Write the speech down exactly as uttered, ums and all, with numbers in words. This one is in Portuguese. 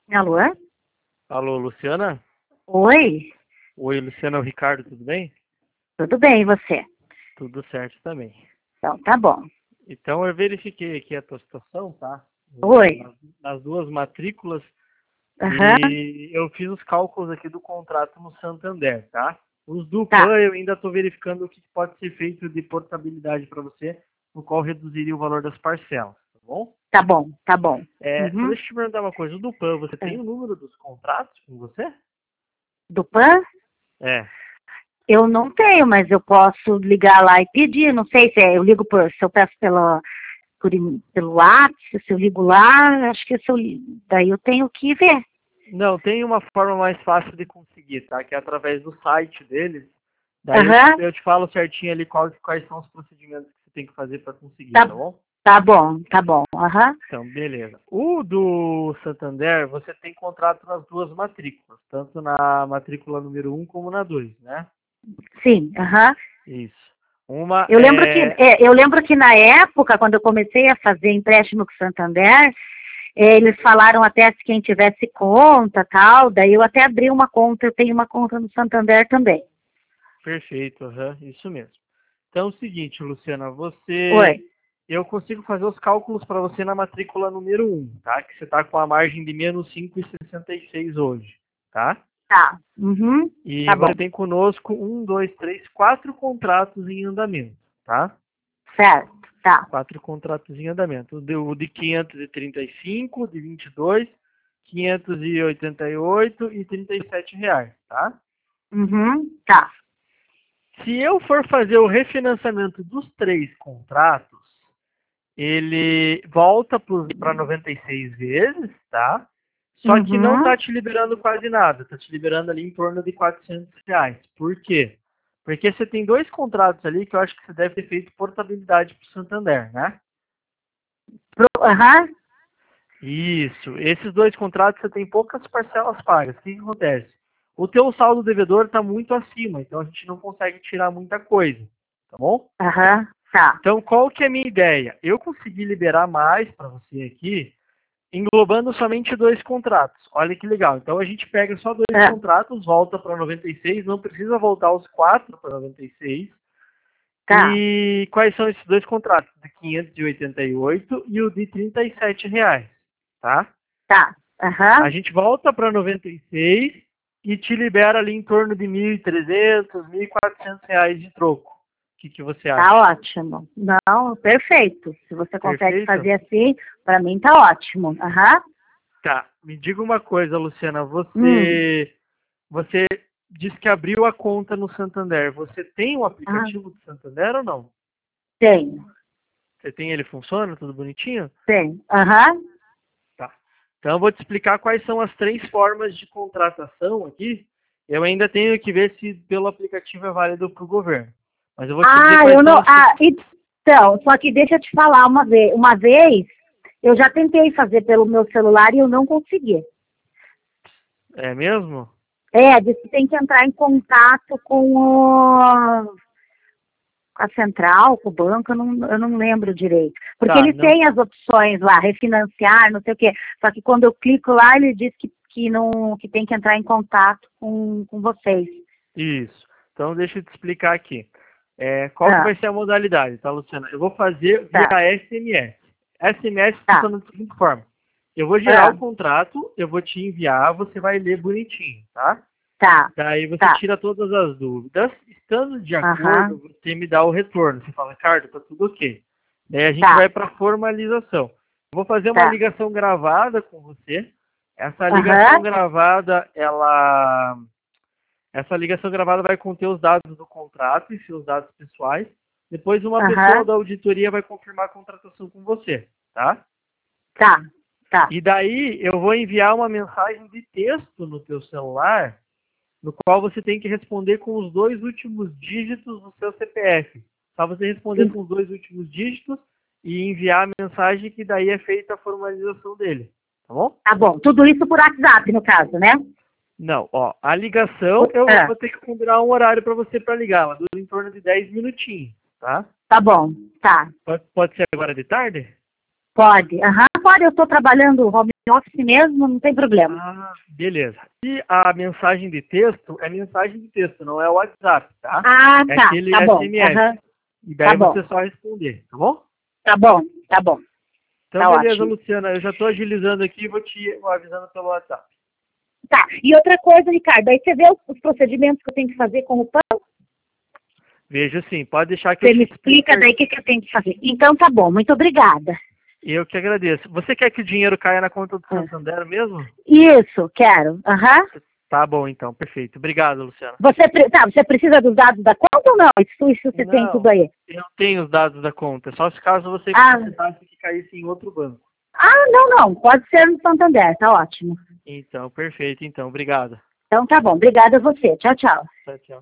Alô? Alô, Luciana? Oi, Oi, Luciana, é o Ricardo, tudo bem? tudo bem, e você? Tudo certo também. Então, tá bom. Então, eu verifiquei aqui a tua situação, tá? Oi. Nas, nas duas matrículas, Aham, e eu fiz os cálculos aqui do contrato no Santander, tá? Os do tá. PAN, eu ainda estou verificando o que pode ser feito de portabilidade para você, no qual reduziria o valor das parcelas, tá bom? Tá bom, tá bom. É, só Uhum. deixa eu te perguntar uma coisa, o do PAN, você tem É. o número dos contratos com você? Do PAN? É. Eu não tenho, mas eu posso ligar lá e pedir. Não sei se é, eu ligo por, se eu peço pela, por, em- pelo WhatsApp, se eu ligo lá, acho que se eu, li- daí eu tenho que ver. Não, tem uma forma mais fácil de conseguir, tá? Que é através do site deles. Daí eu te, Aham, eu te falo certinho ali quais, quais são os procedimentos que você tem que fazer para conseguir, tá tá, bom? tá bom, tá bom. Aham, Então, beleza. O do Santander, você tem contrato nas duas matrículas, tanto na matrícula número um como na dois, né? sim, aham. Isso. Uma Eu lembro que, é. é, eu lembro que na época, quando eu comecei a fazer empréstimo com o Santander, é, eles falaram até se quem tivesse conta, tal, daí eu até abri uma conta, eu tenho uma conta no Santander também. Perfeito, aham, isso mesmo. Então é o seguinte, Luciana, você. Oi, Eu consigo fazer os cálculos para você na matrícula número um, tá? Que você está com a margem de menos cinco vírgula sessenta e seis hoje, tá? tá, uhum, E tá bom, você tem conosco um, dois, três, quatro contratos em andamento, tá? certo, tá, Quatro contratos em andamento. O de, o de quinhentos e trinta e cinco, de vinte e dois, quinhentos e oitenta e oito e trinta e sete reais, tá? uhum, tá, Se eu for fazer o refinanciamento dos três contratos, ele volta para noventa e seis vezes, tá? Só que não está uhum, te liberando quase nada, está te liberando ali em torno de quatrocentos reais. Por quê? Porque você tem dois contratos ali que eu acho que você deve ter feito portabilidade para o Santander, né? Pro, aham, Isso. Esses dois contratos você tem poucas parcelas pagas. O que, que acontece? O teu saldo devedor está muito acima, então a gente não consegue tirar muita coisa, tá bom? aham, tá, Então, qual que é a minha ideia? Eu consegui liberar mais para você aqui, englobando somente dois contratos. Olha que legal. Então, a gente pega só dois ah, contratos, volta para noventa e seis, não precisa voltar os quatro para noventa e seis. tá, E quais são esses dois contratos? O de quinhentos e oitenta e oito e o de trinta e sete reais, tá? tá, A aham, gente volta para noventa e seis e te libera ali em torno de mil e trezentos, mil e quatrocentos reais de troco. O que, que você tá acha? ótimo. Não, perfeito. Se você consegue Perfeito? fazer assim, para mim tá ótimo. Aham, Tá, me diga uma coisa, Luciana. hum, Você, você disse que abriu a conta no Santander. Você tem o ah, aplicativo do Santander ou não? tenho, Você tem ele funciona, tudo bonitinho? tenho, aham, Tá. Então eu vou te explicar quais são as três formas de contratação aqui. Eu ainda tenho que ver se pelo aplicativo é válido para o governo. Mas eu vou te dizer ah, quais eu são não. as. Ah, então, só que deixa eu te falar uma vez. Uma vez eu já tentei fazer pelo meu celular e eu não consegui. É mesmo? É, disse que tem que entrar em contato com o, com a central, com o banco, eu não, eu não lembro direito. Porque Tá, ele não. tem as opções lá, refinanciar, não sei o quê. Só que quando eu clico lá, ele diz que, que, não, que tem que entrar em contato com, com vocês. Isso. Então deixa eu te explicar aqui. É, qual que Ah, vai ser a modalidade, tá, Luciana? Eu vou fazer via tá, S M S. S M S tá, funciona da seguinte forma. Eu vou gerar ah, o contrato, eu vou te enviar, você vai ler bonitinho, tá? tá, Daí você tá, tira todas as dúvidas. Estando de aham, acordo, você me dá o retorno. Você fala, Ricardo, tá tudo ok. Daí a gente tá, vai para formalização. Eu vou fazer uma tá, ligação gravada com você. Essa ligação aham, gravada, ela essa ligação gravada vai conter os dados do contrato e seus dados pessoais. Depois uma pessoa aham, da auditoria vai confirmar a contratação com você, tá? tá, tá, E daí eu vou enviar uma mensagem de texto no teu celular, no qual você tem que responder com os dois últimos dígitos do seu C P F. Só você responder com os dois últimos dígitos e enviar a mensagem que daí é feita a formalização dele, tá bom? tá bom. Tudo isso por WhatsApp, no caso, né? Não, ó, a ligação eu Ah, vou ter que combinar um horário para você para ligar, ela dura em torno de dez minutinhos, tá? tá bom, tá. Pode, pode ser agora de tarde? Pode, aham, pode, eu estou trabalhando home office mesmo, não tem problema. Ah, beleza. E a mensagem de texto é mensagem de texto, não é o WhatsApp, tá? Ah, É tá, aquele tá bom, S M S. aham, E daí tá bom, você só responder, tá bom? tá bom, tá bom, Então, tá beleza, ótimo. Luciana. Eu já estou agilizando aqui e vou te vou avisando pelo WhatsApp. Tá, e outra coisa, Ricardo, aí você vê os, os procedimentos que eu tenho que fazer com o pão? Vejo sim. Pode deixar que eu Você te me explique. explica daí o que, que eu tenho que fazer. Então tá bom, muito obrigada. Eu que agradeço. Você quer que o dinheiro caia na conta do É. Santander mesmo? Isso, quero, aham. Tá bom, então. Perfeito. Obrigado, Luciana. Você, pre- tá, você precisa dos dados da conta ou não? Isso, isso você tem Não, tudo aí. eu tenho os dados da conta. Só se caso você Ah, precisasse que caísse em outro banco. ah, não, não, pode ser no Santander, tá ótimo. Então, perfeito. Então, obrigado. Então tá bom, obrigada a você. Tchau, tchau. Tchau, tchau.